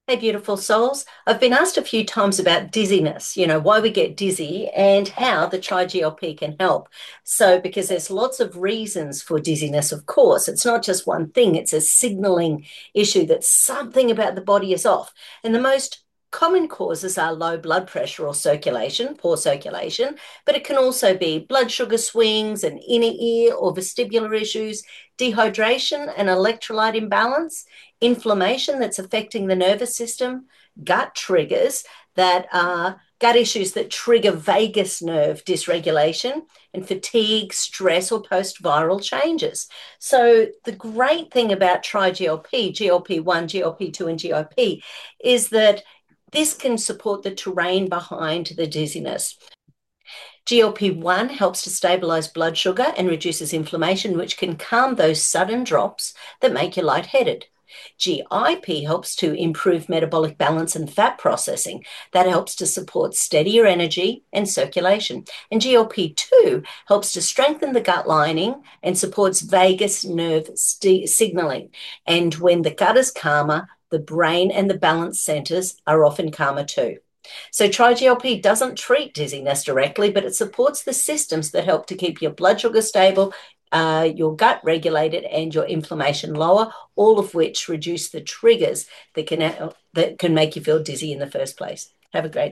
Hey, beautiful souls. I've been asked a few times about dizziness, why we get dizzy and how the TriGLP can help. So, because there's lots of reasons for dizziness, of course, it's not just one thing, it's a signaling issue that something about the body is off. And the most common causes are low blood pressure or circulation, poor circulation, but it can also be blood sugar swings, an inner ear or vestibular issues, dehydration and electrolyte imbalance, inflammation that's affecting the nervous system, gut triggers that are gut issues that trigger vagus nerve dysregulation, and fatigue, stress, or post viral changes. So, the great thing about TriGLP, GLP-1, GLP-2, and GIP is that this can support the terrain behind the dizziness. GLP-1 helps to stabilize blood sugar and reduces inflammation, which can calm those sudden drops that make you lightheaded. GIP helps to improve metabolic balance and fat processing. That helps to support steadier energy and circulation. And GLP-2 helps to strengthen the gut lining and supports vagus nerve signaling. And when the gut is calmer, the brain and the balance centers are often calmer too. So TriGLP doesn't treat dizziness directly, but it supports the systems that help to keep your blood sugar stable, your gut regulated, and your inflammation lower, all of which reduce the triggers that can make you feel dizzy in the first place. Have a great